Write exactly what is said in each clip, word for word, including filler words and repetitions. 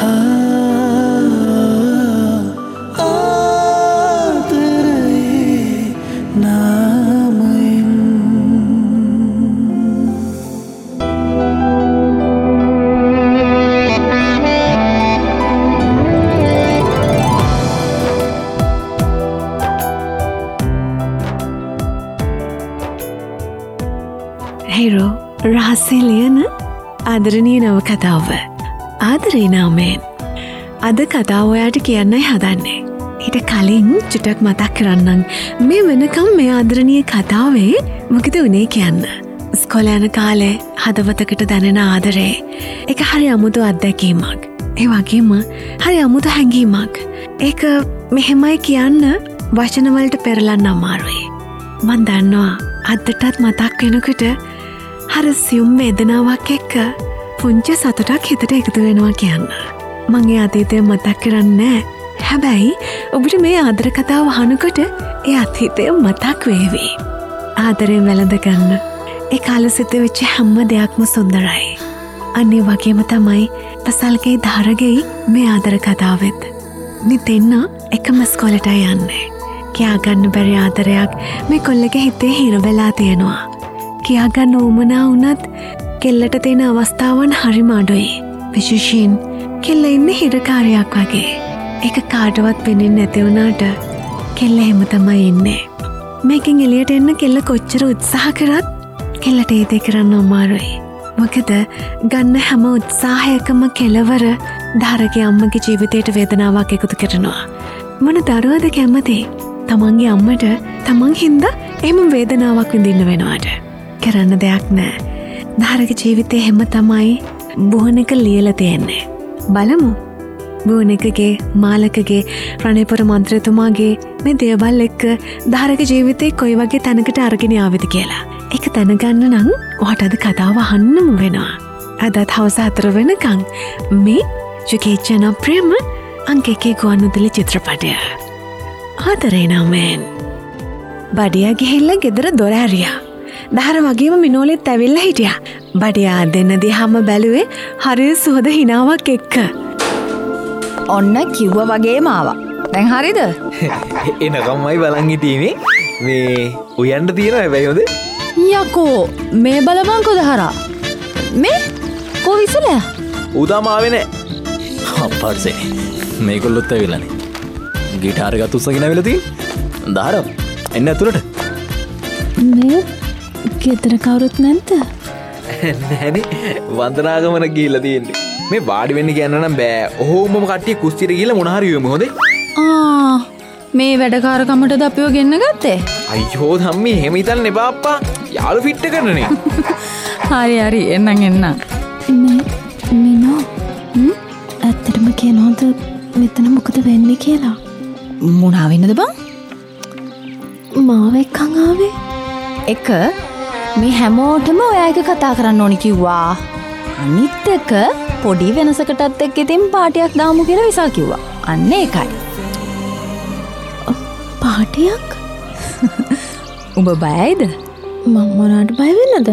Hero රහස්‍ය ලියන ආදරණීය නවකතාව ආදරේ නාමයෙන් අද කතාව ඔයාට කියන්නයි හදන්නේ. ඊට කලින් චුට්ටක් මතක් කරන්නම් මේ වෙනකම් මේ ආදරණීය කතාවේ මොකද වුනේ කියන්න. ඉස්කෝලේ යන කාලේ හදවතකට දැනෙන ආදරේ ඒක හරි අමුතු අත්දැකීමක්. ඒ වගේම හරි අමුතු හැඟීමක්. ඒක මෙහෙමයි කියන්න වචන වලට පෙරලන්න අමාරුයි. මන් දන්නවා අදටත් මතක් වෙනකොට හරි සියුම් වේදනාවක් එක්ක පුංචි සතුටක් හිතට එකතු වෙනවා කියන්න. මං ඒ අතීතය මතක් කරන්නේ හැබැයි ඔබට මේ ආදර කතාව අහනකොට ඒ අතීතය මතක් වේවි. ආදරයෙන් වැළඳ ගන්න. ඒ කාලේ සිද්ධ වෙච්ච හැම දෙයක්ම සුන්දරයි. අනේ වගේම තමයි පසල්ගේ ධාරගේ මේ ආදර කතාවෙත්. මේ දෙන්න එකම ඉස්කෝලේට යන්නේ. කියා ගන්න බැරි ආදරයක් මේ කොල්ලගේ හිතේ හිර වෙලා තියෙනවා. කියා ගන්න උමනා වුණත් කෙල්ලට තියෙන අවස්ථාවන් හරිම අඩුයි. විශේෂයෙන් කෙල්ල ඉන්නේ හිරකාරයක් වගේ. ඒක කාටවත් පෙනෙන්නේ නැති වුණාට කෙල්ල එහෙම තමයි ඉන්නේ. මේකෙන් එළියට එන්න කෙල්ල කොච්චර උත්සාහ කරත් කෙල්ලට ඒ දේ කරන්න අමාරුයි. මොකද ගන්න හැම උත්සාහයකම කෙලවර ධාරගේ අම්මගේ ජීවිතයට වේදනාවක් එකතු කරනවා. මොන දරුවද කැමති? තමන්ගේ අම්මට තමන් හින්දා එහෙම වේදනාවක් විඳින්න වෙනවාට කරන්න දෙයක් නෑ. ධාරගේ ජීවිතේ හැම තමයි බොහොනක ලියලා තියෙන්නේ. බලමු බොහොනකගේ මාලකගේ රණේපුර මන්ත්‍රතුමාගේ මේ දේවල් එක්ක ධාරගේ ජීවිතේ කොයි වගේ තැනකට අරගෙන ආවද කියලා. ඒක දැනගන්න නම් ඔයාට අද කතාව අහන්නම වෙනවා. අදත් හවස හතර වෙනකන් මේ යුකේ ජනප්‍රියම අංක එකේ ගුවන්විදුලි චිත්‍රපටය. ආදරේ නාමයෙන් බඩියා ගිහිල්ලා ගෙදර දොර ඇරියා. දහර වගේම මිනෝලෙත් ඇවිල්ලා හිටියා. බඩියා දෙන්න දිහාම බැලුවේ හරි සුහද හිනාවක් එක්ක. ඔන්න කිව්වා වගේම ආවා. දැන් හරිද? එනකම්මයි බලන් හිටියේ මේ උයන්න තියෙනවා හැබැයි හොද. යකෝ මේ බලපන්කෝ දහරා. මේ කො විසලයා? උදාම ආවේ නෑ. අප්පර්සේ මේගොල්ලොත් ඇවිල්ලානේ. ගිටාර එකත් උස්සගෙන ඇවිල්ලා තියෙන්නේ. දහර එන්න ඇතුළට. මේ ගෙදර කවුරුත් නැද්ද? නෑනේ වන්දනාගමන ගිහිල්ලා තියෙන්නේ. මේ වාඩි වෙන්න කියන්න නම් බෑ. ඔහොමම කට්ටිය කුස්සියට ගිහිල්ලා මොන හරි යමු හොඳේ. ආ මේ වැඩකාරකමටද අපිව ගෙන්න ගත්තේ? අයියෝ ධම්මි එහෙම හිතන්න එපා අප්පා. යාළු ෆිට් කරනනේ. හරි හරි එන්නම් එන්නම්. මේ මිනෝ හ්ම් ඇත්තටම කියනවද මෙතන මොකද වෙන්නේ කියලා? මොනවා වෙන්නද බං? මාව එක්කන් ආවේ. එක මේ හැමෝටම ඔයා එක කතා කරන්න ඕනි කිව්වා. අනිත් එක පොඩි වෙනසකටත් එක්ක ඉතින් පාටියක් දාමු කියලා විසල් කිව්වා. අන්න ඒකයි. පාටියක්? උඹ බයයිද? මම මොනවට බය වෙන්නද?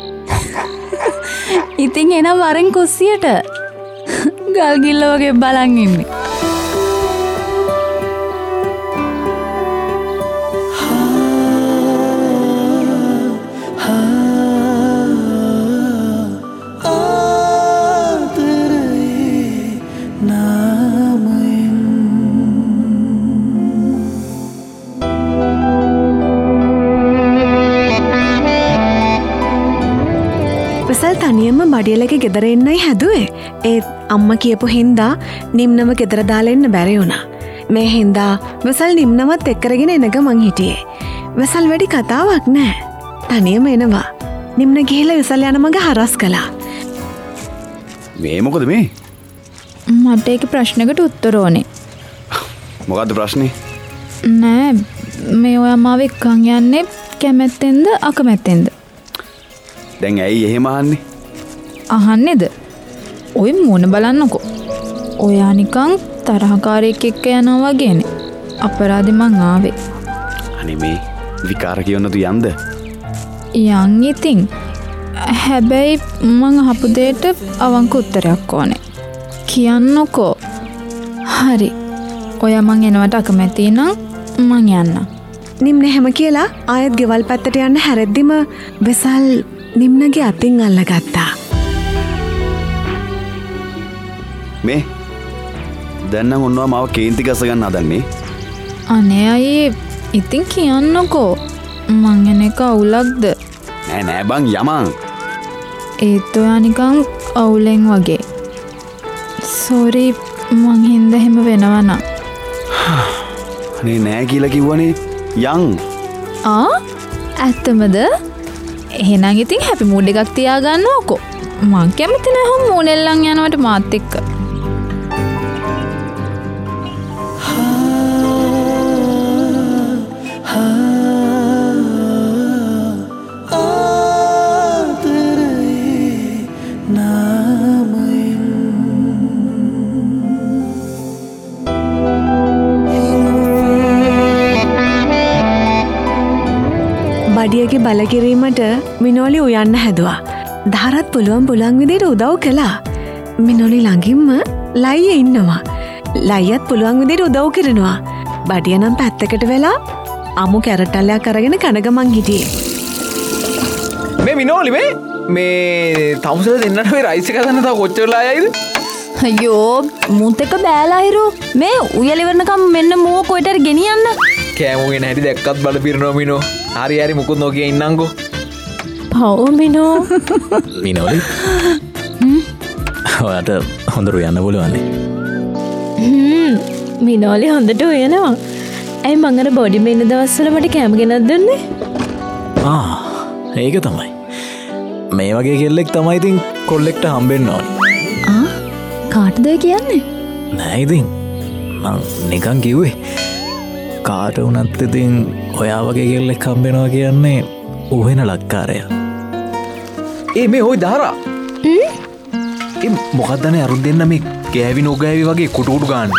ඉතින් එනම් වරෙන් කුස්සියට ගල් ගිල්ල වගේ බලන් ඉන්නේ. තනියම බඩියලගේ ගෙදර එන්නයි හැදුවේ. ඒත් අම්ම කියපු හින්දා නිම්නම ගෙදර දාලා එන්න බැරි වුණා. මේ හින්දා විසල් නිම්නමත් එක්කරගෙන එනක මං හිටියේ. විසල් වැඩි කතාවක් නෑ. තනියම එනවා. නිම්න ගිහිල්ලා විසල් යන මග හරස් කළා. මේ මොකද මේ? මට ඒක ප්‍රශ්නකට උත්තර ඕනේ. මොකද්ද ප්‍රශ්නේ? නෑ මේ ඔයා මාව එක්කන් යන්නේ කැමැත්තෙන්ද අකමැත්තෙන්ද? දැන් ඇයි එහෙම අහන්නේ? අහන්නේද? ඔය මොන බලන්නකෝ. ඔයා නිකන් තරහකාරයෙක් එක්ක යනවා වගේනේ. අපරාධෙ මං ආවේ. අනේ මේ විකාර කියනතු යන්ද? යන් ඉතින්. හැබැයි මං අහපු දෙයට අවංක උත්තරයක් ඕනේ. කියන්නකෝ. හරි. ඔය මං එනවට අකමැති නම් මං යන්න. නිම්න හැම කියලා ආයත් ගෙවල් පැත්තට යන්න හැරෙද්දිම වෙසල් නිම්නගේ අතින් අල්ලගත්තා. මේ දැන්නම් ඔන්නවා මාව කේන්ති ගස ගන්න හදන්නේ. අනේ අයේ ඉතින් කියන්නකෝ. මං එන එක අවුලක්ද? නෑ නෑ බං යමන්. ඒත් ඔයා නිකන් අවුලෙන් වගේ. සෝරි මං හින්දා එහෙම වෙනවා නම්. අනේ නෑ කියලා කිව්වනේ යන්. ආ ඇත්තමද? එහෙනම් ඉතින් හැපි මූඩ් එකක් තියාගන්නවකෝ. මං කැමති නැහැ මූනෙල්ලන් යනවට මාත් එක්ක. බඩියගේ බලකිරීමට මිනෝලි උයන්න හැදවා. දහරත් පුළුවන් පුළන් විදියට උදව් කළා. මිනෝලි ළඟින්ම ලයිය ඉන්නවා. ලයියත් පුළුවන් විදියට උදව් කරනවා. බඩිය නම් පැත්තකට වෙලා අමු කැරටල්ලයක් කරගෙන කනගමන් හිටියේ. මේ මිනෝලි මේ මේ තමුසල දෙන්නට මේ රයිස් එක ගන්න තව කොච්චර වෙලා යයිද? අයියෝ මුත් එක බෑලා හිරු. මේ උයලිවරනකම් මෙන්න මෝ කොයිටර ගෙනියන්න. කෑමුගෙන හැටි දැක්කත් බල පිරනවා මිනෝ. හරි හරි මුකුත් නොකිය ඉන්නංගෝ. පව් මිනෝ. මිනෝලි ඔයාට හොඳට උයන්න පුළුවන්නේ. මිනෝලි හොඳට උයනවා. ඇයි මං අර බොඩි මේ ඉන්න දවස්වල මට කෑම ගෙනත් දුන්නේ? ආ ඒක තමයි. මේ වගේ කෙල්ලෙක් තමයි ඉතින් කොල්ලෙක්ට හම්බෙන්න ඕනේ. ආ කාටද කියන්නේ? නෑ ඉතින් මං නිකන් කිව්වේ. කාට වුණත් ඉතින් ඔයා වගේ කෙල්ලෙක් හම්බෙනවා කියන්නේ උහෙන ලක්කාරය. ඒ මේ හොයි දාරා. ඒ මොකක්දනේ අරුන් දෙන්න මේ ගෑවි නොගෑවි වගේ කුටුකුටු ගන්න.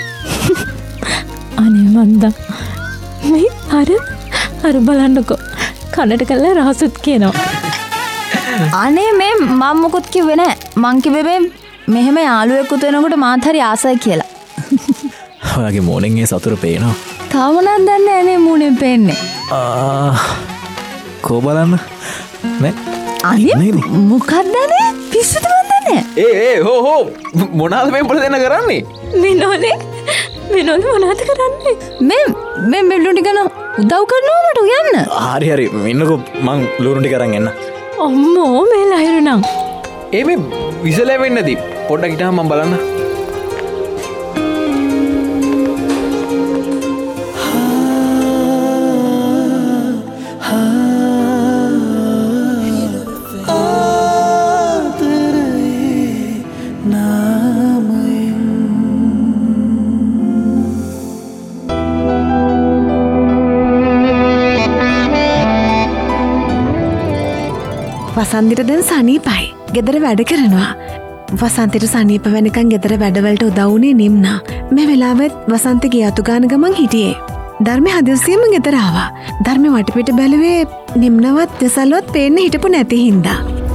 අනේ මන්දා. මේ අර අර බලන්නකෝ. කනට කළා රහසුත් කියනවා. අනේ මේ මම මොකුත් කිව්වේ නෑ. මං කිව්වේ මේ මෙහෙම යාළුවෙක් උත වෙනකොට මාත් හරි ආසයි කියලා. ඔයාගේ මෝනෙන් ඒ සතුට පේනවා. තාම නම් දන්නේ නෑ නේ මූණෙන් පේන්නේ. ආ කෝ බලන්න. නේ. අනේ මොකක්දනේ? පිස්සුද මන්දනේ? ඒ ඒ හෝ හෝ මොනවාද මේ උඹලා දෙන්න කරන්නේ? මිනෝලි මිනෝලි මොනවද කරන්නේ? මේ මේ මෙල්ලු ටික න උදව් කරනවා මට උයන්න. හරි හරි මෙන්නකෝ මං ලුණු ටික අරන් එන්න. අම්මෝ මේ ලහිරු නම්. ඒ මේ විසලෙ වෙන්නදී පොඩ්ඩක් හිටහම මම බලන්න. වසන්තිට දැන් සනීපයි. ගෙදර වැඩ කරනවා. වසන්තිට සනීප වෙනකන් ගෙදර වැඩවලට උදව්ුනේ නිම්නා. මේ වෙලාවෙත් වසන්ති ගිය අතු ගාන ගමන් හිටියේ. ධර්මේ හදිස්සියෙම ගෙදර ආවා. ධර්මේ වටපිට බැලුවේ නිම්නවත් දෙසල්වත් පේන්න හිටපු නැති හින්දා.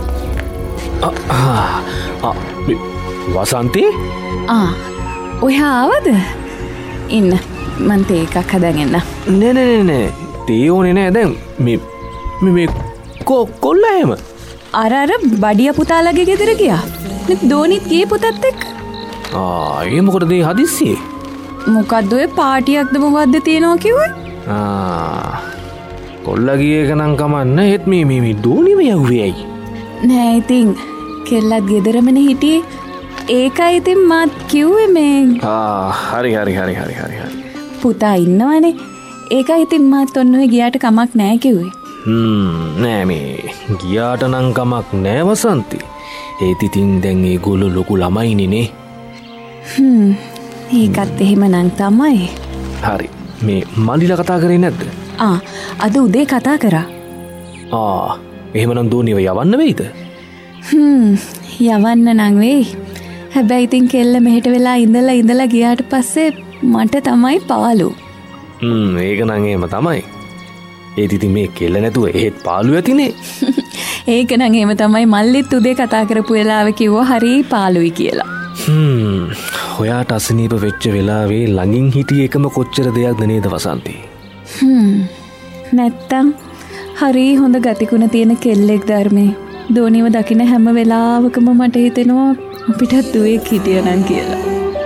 වසන්ති? ආ ඔයා ආවද? ඉන්න මං තේ එකක් හදාගෙන එන්න. නෑ නෑ නෑ තේ ඕනේ නෑ දැන් මේ මේ කො කොල්ලා එහෙම අර අර බඩිය පුතාලගේ ගෙදර ගියා. දෝනිත් ගියේ පුතත් එක්ක. ආ ඒ මොකටද ඒ හදිස්සියේ? මොකද්ද ඔය පාටියක්ද මොකද්ද තියෙනවා කිව්වේ? ආ කොල්ලා ගියේ එක නම් කමන්න. ඒත් මේ මේ මේ දෝනිම යවුවේ ඇයි? නෑ ඉතින් කෙල්ලත් ගෙදරමනේ හිටියේ. ඒකයි ඉතින් මාත් කිව්වේ මේ ආ හරි හරි හරි හරි හරි හරි. පුතා ඉන්නවනේ. ඒකයි ඉතින් මාත් ඔන්න ඔය ගියාට කමක් නෑ කිව්වේ. හ්ම් නෑ මේ ගියාට නම් කමක් නෑ වසන්ති. ඒත් ඉතින් දැන් ඒගොල්ලෝ ලොකු ළමයිනේ. හ්ම් ඒකත් එහෙම නම් තමයි. හරි මේ මල්ලිලා කතා කරේ නැද්ද? ආ අද උදේ කතා කරා. ආ එහෙමනම් දෝනිව යවන්න වෙයිද? හ්ම් යවන්න නම් වෙයි. හැබැයි ඉතින් කෙල්ල මෙහෙට වෙලා ඉඳලා ඉඳලා ගියාට පස්සේ මට තමයි පාළු. හ්ම් ඒක නම් එහෙම තමයි. ඒත් ඉතින් මේ කෙල්ල නැතුව ඒත් පාළු ඇතිනේ. ඒක නම් එහෙම තමයි. මල්ලිත් උදේ කතා කරපු වෙලාවේ කිව්වා හරි පාළුයි කියලා. හොයාට අසනීප වෙච්ච වෙලාවේ ළඟින් හිටිය එකම කොච්චර දෙයක් දනේද වසන්ති. නැත්තම් හරි හොඳ ගතිකුණ තියෙන කෙල්ලෙක් ධර්මේ දෝනිව දකින හැම වෙලාවකම මට හිතෙනවා අපිටත් දුවෙක් හිටියනම් කියලා.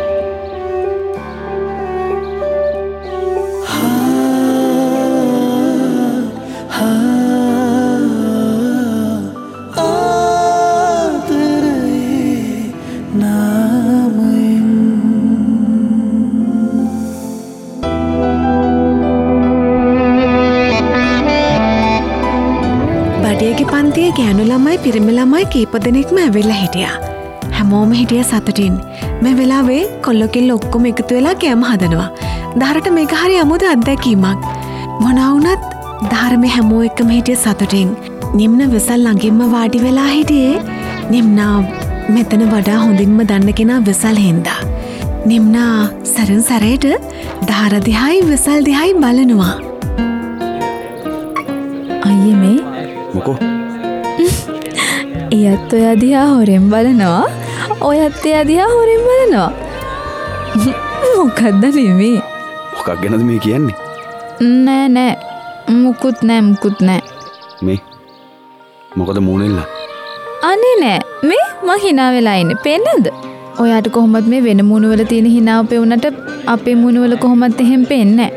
පන්තිය ගෑනු ළමයි පිරිමි ළමයි කීප දෙනෙක්ම ඇවිල්ලා හිටියා. හැමෝම හිටිය සතුටින්. මේ වෙලාවේ කොල්ලොකිල්ල ඔක්කොම එකතු වෙලා කෑම හදනවා. දහරට මේක හරි අමුතු අත්දැකීමක්. මොනවා වුණත් දහර මේ හැමෝ එක්කම හිටිය සතුටින්. නිම්න විසල් ළඟින්ම වාඩි වෙලා හිටියේ. නිම්නා මෙතන වඩා හොඳින්ම දන්න කෙනා විසල් හින්දා. නිම්නා සරන් සරේට දහර දිහායි විසල් දිහායි බලනවා. අයියේ මේ මොකෝ එයත් ඔය දිහා හොරෙන් බලනවා. ඔයත් එය දිහා හොරෙන් බලනවා. මොකක්ද නෙමේ? මොකක් ගැනද මේ කියන්නේ? නෑ නෑ මුකුත් නෑ මුකුත් නෑ. මේ මොකද මූනෙල්ල? අනේ නෑ මේ මං hina වෙලා ඉන්නේ. පේන්නේද? ඔයාට කොහොමද මේ වෙන මූණු වල තියෙන hinaව පෙවුනට අපේ මූණු වල කොහොමද එහෙම පේන්නේ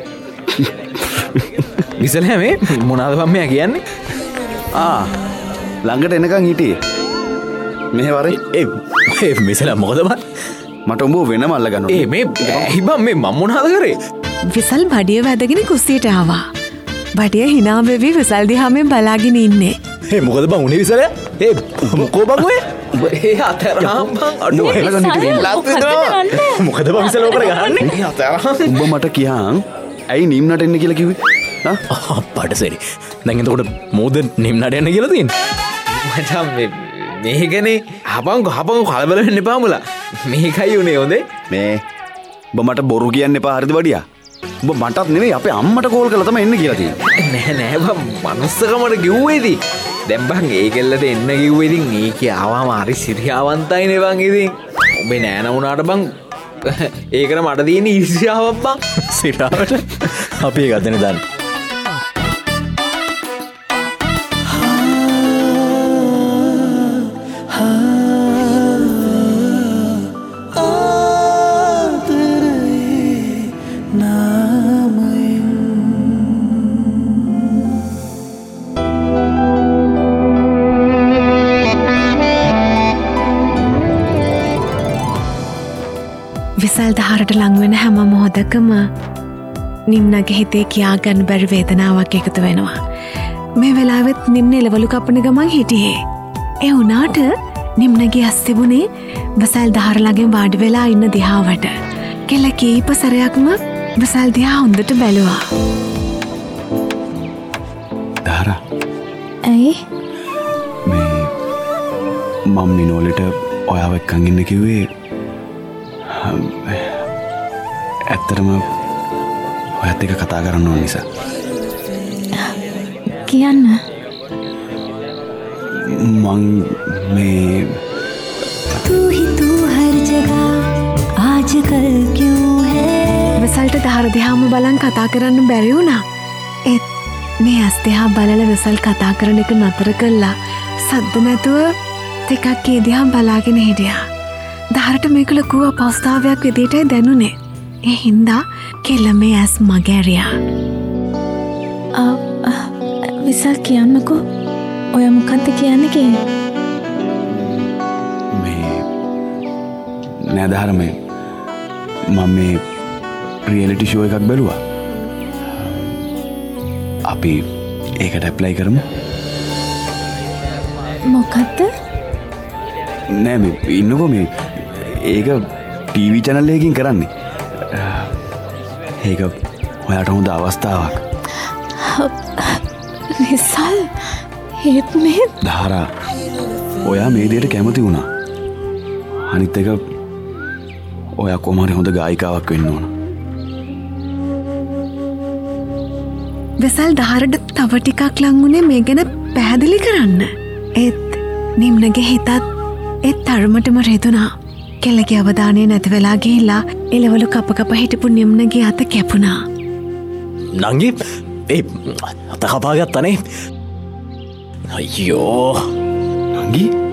නෑ. විසල මේ මොනවාද මම මෙයා කියන්නේ? ආ ළඟට එනකන් හිටියේ. මෙහෙ වරේ ඒ ඒ විසල මොකද බං? මට උඹ වෙනම අල්ල ගන්නවා. ඒ මේ හිබම් මේ මම මොනවද කරේ? විසල් බඩිය වැදගෙන කුස්සියට ආවා. බඩිය hina වෙවි විසල් දිහා මේ බලාගෙන ඉන්නේ. ඒ මොකද බං උනේ විසල? ඒ මොකෝ බං ඔය? ඒ අතරහම් බං අඩෝ එලගන්න ඉතින් මොකද බං විසල ඔකට ගහන්නේ? ඒ අතරහම් උඹ මට කියන් ඇයි නිම්නට එන්න කියලා කිව්වේ? ආ අප්පට සරි. දැන් එතකොට මෝද නිම්නට එන්න කියලා තියෙන්නේ. මචං මේ මේකනේ හපං හපං කලබල වෙන්න එපා මුලා. මේකයි උනේ හොඳේ. මේ උඹ මට බොරු කියන්න එපා හරිද බඩියා? උඹ මටත් නෙවෙයි අපේ අම්මට කෝල් කරලා තමයි එන්න කියලා තියෙන්නේ. නෑ නෑ බං මනුස්සකමට කිව්වේදී. දැන් බං ඒකෙල්ලට එන්න කිව්වේ ඉතින් ඒකේ ආවම හරි සිරියාවන්තයිනේ බං ඉතින්. උඹේ නෑන වුණාට බං ඒකට මට තියෙන ඊර්ෂ්‍යාවක් බං. සිරාවට අපි ඒක අදනේ දාන්න. විසල් දහරට ලංවෙන හැම මොහොදකම නිම්නගේ හිතේ කියාගන්න බැරි වේදනාවක් එකතු වෙනවා. මේ වෙලාවෙත් නිම්න එලවලු කපන ගමන් හිටියේ. ඒ වුණාට නිම්නගේ ඇස් තිබුණේ විසල් දහරලගෙන් වාඩි වෙලා ඉන්න දිහාවට. කෙල්ල කීප සැරයක්ම විසල් දිහා හොඳට බැලුවා. දහරා ඇයි? මේ මම නිනෝලට ඔයාව එක්කන් ඉන්න කිව්වේ ඇත්තටම ඔයත් එක කතා කරන්න ඕන නිසා. කියන්න. මං මේ तू ही तू हर जगह आजकल क्यों है? විසල්ට දහර දිහාම බලන් කතා කරන්න බැරි වුණා. ඒත් මේ ඇස් දිහා බලලා විසල් කතා කරන එක නතර කළා. සද්ද නැතුව ටිකක් ඒ දිහා බලාගෙන හිටියා. දහරට මේක ලොකු අපස්ථාවයක් විදිහටයි දැනුනේ. ඒ හින්දා කෙල්ල මේ ඇස් මගෑරියා. විසල් කියන්නකෝ. ඔය මොකක්ද කියන්නේ කියන්නේ? මේ නෑ දහර මේ මම මේ රියලිටි ෂෝ එකක් බැලුවා. අපි ඒකට ඇප්ලයි කරමු. මොකක්ද? නෑ මේ ඉන්නකෝ මේ ඒක ටීවී චැනල් එකකින් කරන්නේ. ඒක ඔයාට හොඳ අවස්ථාවක්. විසල් ඒත් මේ දහරා ඔයා මේ දෙයට කැමති වුණා. අනිත් එක ඔයා කොහොමද හොඳ ගායිකාවක් වෙන්න ඕන. විසල් දහරට තව ටිකක් ලං වුණේ මේ ගැන පැහැදිලි කරන්න. ඒත් නිම්නගේ හිතත් ඒත් තරමටම රෙදුනා. කෙල්ලගේ අවධානය නැති වෙලා ගිහිල්ලා එළවලු කප කප හිටපු නිම්නගේ අත කැපුණා. නංගි ඒ අත කපාගත්තනේ. අයියෝ නංගි